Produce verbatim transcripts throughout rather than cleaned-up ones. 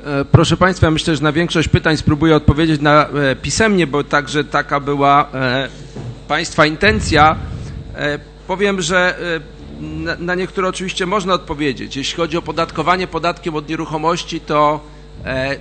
Proszę Państwa, myślę, że na większość pytań spróbuję odpowiedzieć na pisemnie, bo także taka była Państwa intencja. Powiem, że na, na niektóre oczywiście można odpowiedzieć. Jeśli chodzi o opodatkowanie podatkiem od nieruchomości, to e,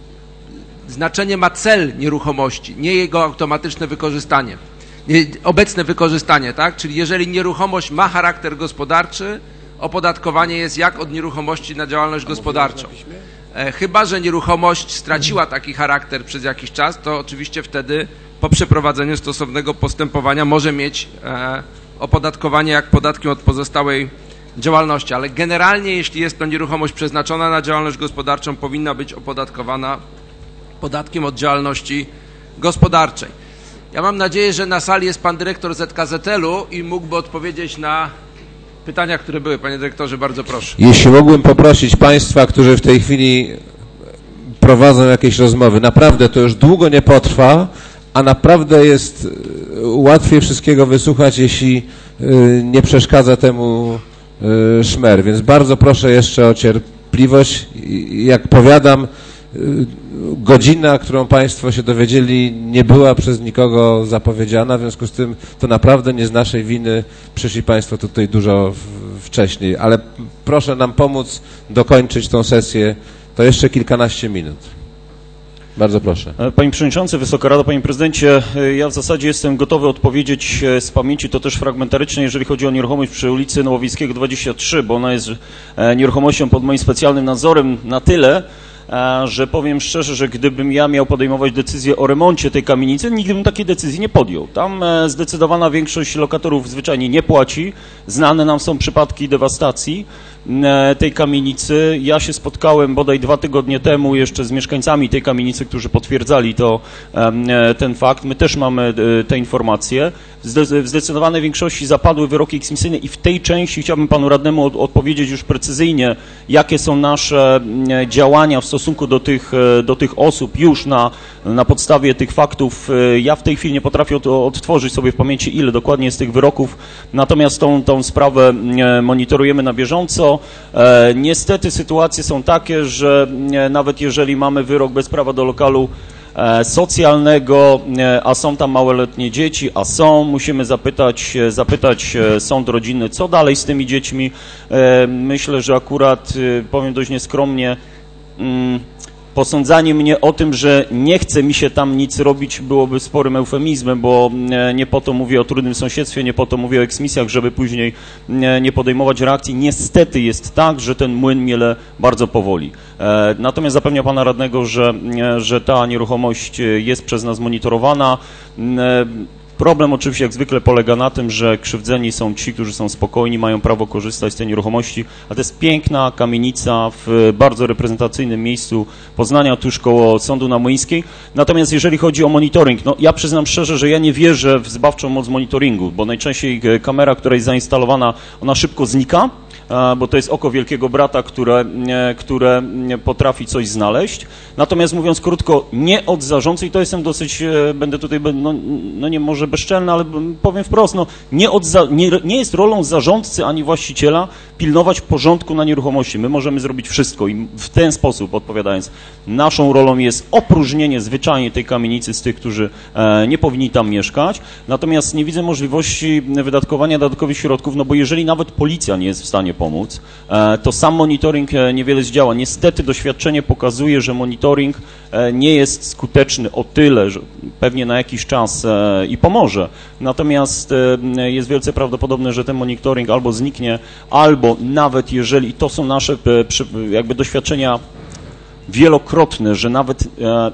znaczenie ma cel nieruchomości, nie jego automatyczne wykorzystanie, nie, obecne wykorzystanie, tak? Czyli jeżeli nieruchomość ma charakter gospodarczy, opodatkowanie jest jak od nieruchomości na działalność gospodarczą. E, chyba że nieruchomość straciła taki charakter przez jakiś czas, to oczywiście wtedy po przeprowadzeniu stosownego postępowania może mieć e, opodatkowanie jak podatkiem od pozostałej działalności, ale generalnie jeśli jest to nieruchomość przeznaczona na działalność gospodarczą, powinna być opodatkowana podatkiem od działalności gospodarczej. Ja mam nadzieję, że na sali jest pan dyrektor Z K Z L-u i mógłby odpowiedzieć na pytania, które były. Panie dyrektorze, bardzo proszę. Jeśli mógłbym poprosić Państwa, którzy w tej chwili prowadzą jakieś rozmowy, naprawdę to już długo nie potrwa, a naprawdę jest łatwiej wszystkiego wysłuchać, jeśli nie przeszkadza temu szmer. Więc bardzo proszę jeszcze o cierpliwość. Jak powiadam, godzina, którą Państwo się dowiedzieli, nie była przez nikogo zapowiedziana, w związku z tym to naprawdę nie z naszej winy przyszli Państwo tutaj dużo wcześniej. Ale proszę nam pomóc dokończyć tą sesję. To jeszcze kilkanaście minut. Bardzo proszę. Panie Przewodniczący, Wysoka Rado, Panie Prezydencie, ja w zasadzie jestem gotowy odpowiedzieć z pamięci, to też fragmentarycznie, jeżeli chodzi o nieruchomość przy ulicy Nowowiejskiego dwadzieścia trzy, bo ona jest nieruchomością pod moim specjalnym nadzorem na tyle, że powiem szczerze, że gdybym ja miał podejmować decyzję o remoncie tej kamienicy, nigdy bym takiej decyzji nie podjął. Tam zdecydowana większość lokatorów zwyczajnie nie płaci. Znane nam są przypadki dewastacji tej kamienicy. Ja się spotkałem bodaj dwa tygodnie temu jeszcze z mieszkańcami tej kamienicy, którzy potwierdzali to, ten fakt. My też mamy te informacje. W zdecydowanej większości zapadły wyroki eksmisyjne i w tej części chciałbym panu radnemu od, odpowiedzieć już precyzyjnie, jakie są nasze działania w stosunku do tych, do tych osób już na, na podstawie tych faktów. Ja w tej chwili nie potrafię od, odtworzyć sobie w pamięci, ile dokładnie jest tych wyroków, natomiast tą, tą sprawę monitorujemy na bieżąco. E, niestety sytuacje są takie, że nawet jeżeli mamy wyrok bez prawa do lokalu socjalnego, a są tam małoletnie dzieci, a są, musimy zapytać, zapytać sąd rodzinny, co dalej z tymi dziećmi. Myślę, że akurat, powiem dość nieskromnie, posądzanie mnie o tym, że nie chce mi się tam nic robić, byłoby sporym eufemizmem, bo nie po to mówię o trudnym sąsiedztwie, nie po to mówię o eksmisjach, żeby później nie podejmować reakcji. Niestety jest tak, że ten młyn miele bardzo powoli. Natomiast zapewniam pana radnego, że, że ta nieruchomość jest przez nas monitorowana. Problem oczywiście jak zwykle polega na tym, że krzywdzeni są ci, którzy są spokojni, mają prawo korzystać z tej nieruchomości, a to jest piękna kamienica w bardzo reprezentacyjnym miejscu Poznania, tuż koło Sądu na Młyńskiej. Natomiast jeżeli chodzi o monitoring, no ja przyznam szczerze, że ja nie wierzę w zbawczą moc monitoringu, bo najczęściej kamera, która jest zainstalowana, ona szybko znika, bo to jest oko wielkiego brata, które, które potrafi coś znaleźć. Natomiast mówiąc krótko, nie od zarządcy, i to jestem dosyć, będę tutaj, no, no nie może bezczelny, ale powiem wprost, no, nie, od za, nie, nie jest rolą zarządcy ani właściciela pilnować porządku na nieruchomości. My możemy zrobić wszystko i w ten sposób, odpowiadając, naszą rolą jest opróżnienie zwyczajnie tej kamienicy z tych, którzy e, nie powinni tam mieszkać. Natomiast nie widzę możliwości wydatkowania dodatkowych środków, no bo jeżeli nawet policja nie jest w stanie pomóc, e, to sam monitoring niewiele zdziała. Niestety doświadczenie pokazuje, że monitoring e, nie jest skuteczny o tyle, że pewnie na jakiś czas e, i pomoże. Natomiast e, jest wielce prawdopodobne, że ten monitoring albo zniknie, albo nawet jeżeli to są nasze jakby doświadczenia wielokrotne, że nawet e,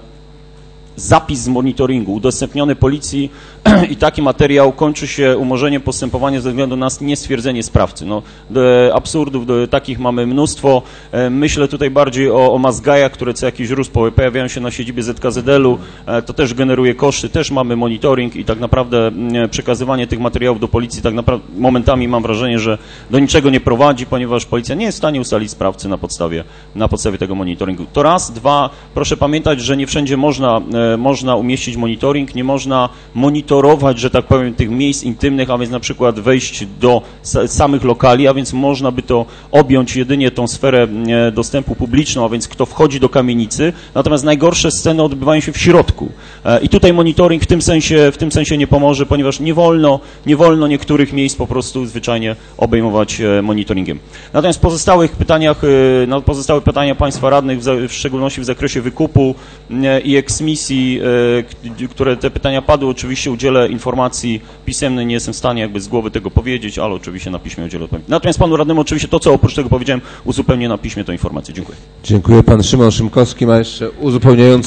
zapis z monitoringu udostępniony policji i taki materiał kończy się umorzeniem postępowania ze względu na niestwierdzenie sprawcy. No, do absurdów do takich mamy mnóstwo. E, myślę tutaj bardziej o, o mazgajach, które co jakiś róz pojawiają się na siedzibie Z K Z L-u. E, to też generuje koszty, też mamy monitoring i tak naprawdę e, przekazywanie tych materiałów do policji tak naprawdę momentami mam wrażenie, że do niczego nie prowadzi, ponieważ policja nie jest w stanie ustalić sprawcy na podstawie, na podstawie tego monitoringu. To raz. Dwa, proszę pamiętać, że nie wszędzie można można umieścić monitoring, nie można monitorować, że tak powiem, tych miejsc intymnych, a więc na przykład wejść do samych lokali, a więc można by to objąć jedynie tą sferę dostępu publiczną, a więc kto wchodzi do kamienicy, natomiast najgorsze sceny odbywają się w środku. I tutaj monitoring w tym sensie, w tym sensie nie pomoże, ponieważ nie wolno, nie wolno niektórych miejsc po prostu zwyczajnie obejmować monitoringiem. Natomiast w pozostałych pytaniach, na pozostałe pytania Państwa radnych, w szczególności w zakresie wykupu i eksmisji, które te pytania padły, oczywiście udzielę informacji pisemnej, nie jestem w stanie jakby z głowy tego powiedzieć, ale oczywiście na piśmie udzielę odpowiedzi. Natomiast Panu radnemu oczywiście to, co oprócz tego powiedziałem, uzupełnię na piśmie tę informację. Dziękuję. Dziękuję. Pan Szymon Szymkowski ma jeszcze uzupełniający